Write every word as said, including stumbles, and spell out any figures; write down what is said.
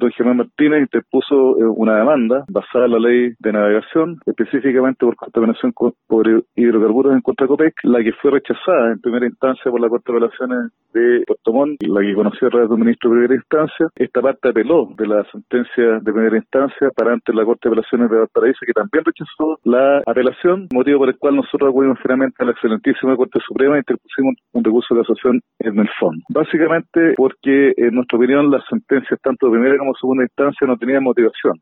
don Germán Martínez interpuso eh, una demanda basada en la ley de navegación, específicamente por contaminación por hidrocarburos en contra de Copec, la que fue rechazada en primera instancia por la Corte de Apelaciones de Puerto Montt, la que conoció a través de un ministro de primera instancia. Esta parte apeló de la sentencia de primera instancia para ante la Corte de Apelaciones de Valparaíso, que también rechazó la apelación, motivo por el cual nosotros acudimos finalmente a la excelentísima Corte Suprema e interpusimos un recurso de casación en el fondo. Básicamente porque, en nuestra opinión, las sentencias tanto de primera como segunda instancia no tenían motivación.